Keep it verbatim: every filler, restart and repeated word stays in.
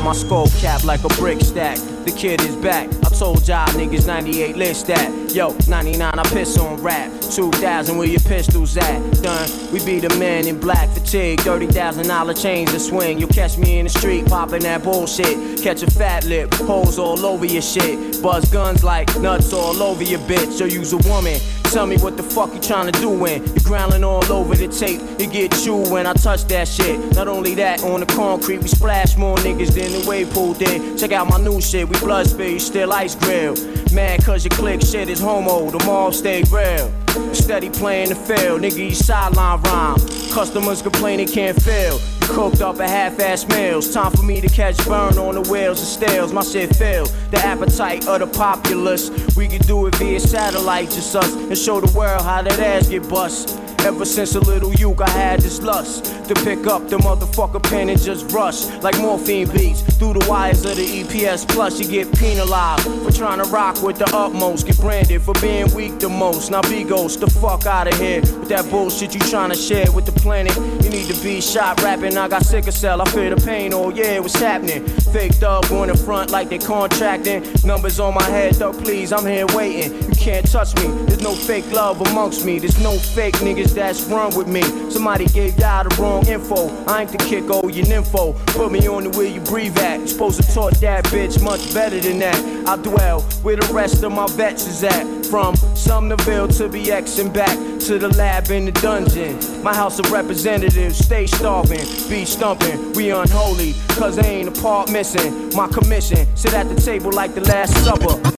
my skull cap like a brick stack. The kid is back. I told y'all niggas ninety-eight list that. Yo, ninety-nine I piss on rap. two thousand where your pistols at? Done. We be the men in black fatigue. thirty thousand dollar chains to swing. You'll catch me in the street popping that bullshit. Catch a fat lip, hoes all over your shit. Buzz guns like nuts all over your bitch. Yo, use a woman. Tell me what the fuck you tryna do when you growling all over the tape. You get chewed when I touch that shit. Not only that, on the concrete we splash more niggas than the wave pool did. Check out my new shit, we blood spill, you still ice grill. Mad cause your click shit is homo, the mall stay real. Steady playing the field, nigga you sideline rhyme. Customers complain they can't feel. You cooked up a half-ass meals. Time for me to catch burn on the wheels and stales. My shit filled the appetite of the populace. We can do it via satellite, just us, and show the world how that ass get bust. Ever since a little youth, I had this lust to pick up the motherfucker pen and just rush like morphine beats through the wires of the E P S Plus. You get penalized for trying to rock with the utmost. Get branded for being weak the most. Now be ghost the fuck out of here with that bullshit you trying to share with the planet. You need to be shot rapping. I got sickle cell. I feel the pain. Oh yeah, what's happening? Fake thug going in front like they contracting. Numbers on my head, thug please. I'm here waiting. You can't touch me. There's no fake love amongst me. There's no fake niggas that's run with me. Somebody gave y'all the wrong info. I ain't the kick, oh, your nympho. Put me on the where you breathe at. You supposed to taught that bitch much better than that. I dwell where the rest of my vets is at. From Sumnerville to B X and back to the lab in the dungeon. My house of representatives stay starving, be stumping. We unholy, cause there ain't a part missing. My commission, sit at the table like the Last Supper.